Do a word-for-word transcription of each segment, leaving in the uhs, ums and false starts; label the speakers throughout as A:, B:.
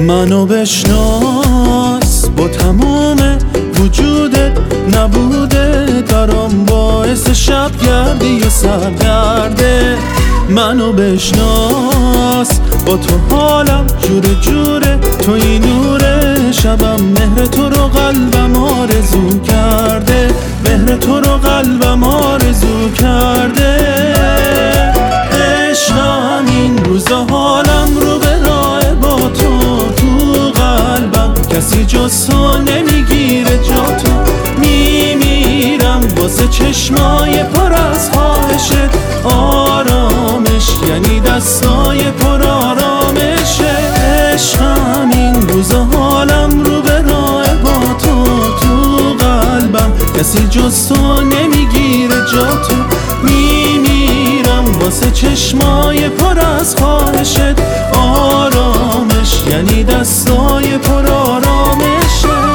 A: منو بشناس، با تمام وجودت نبوده درام باعث شب گردی و سرگرده. منو بشناس، با تو حالم جوره جوره، توی نور شبم مهر تو رو قلبم آرزو کرده، مهر تو رو قلبم آرزو کرده. عشقم این روزا حالم رو به راه با تو، تو قلبم کسی جز تو نمیگیره جا تو. میمیرم واسه چشمای پر از خواهشت، آرامش یعنی دستای پر آرامشه. عشقم این روزا حالم رو به راه با تو، تو قلبم کسی جز تو نمیگیره جا تو. میمیرم واسه چشمای پر از خواهشت، آرامش یعنی دستای پر آرامشه.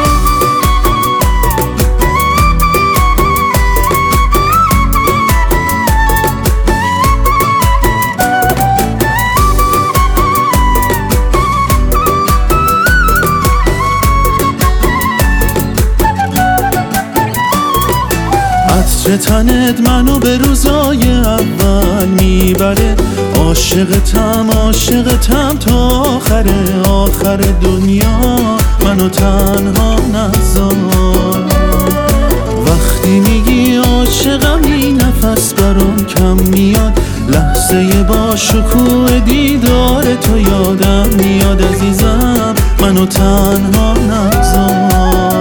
A: عطر تنت منو به روزای اول میبره، عاشقتم عاشقتم تا آخر آخر دنیا، منو تنها نذار. وقتی میگی عاشقم این نفس برام کم میاد، لحظه با شکوه دیدار تو یادم میاد. عزیزم منو تنها نذار.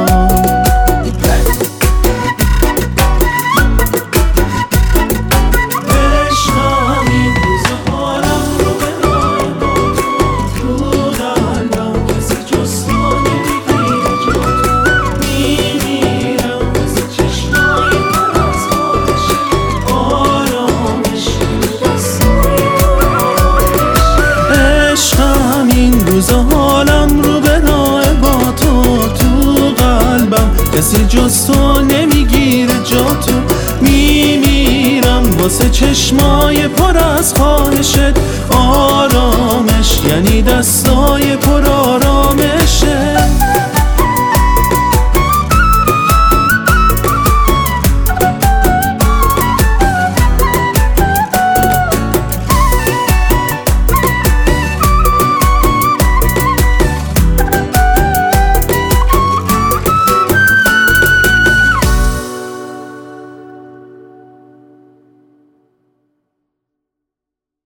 A: حالم رو به راه با تو، تو قلبم کسی جز تو نمیگیره جا تو. میمیرم واسه چشمای پر از خواهشت، آرامش یعنی دستا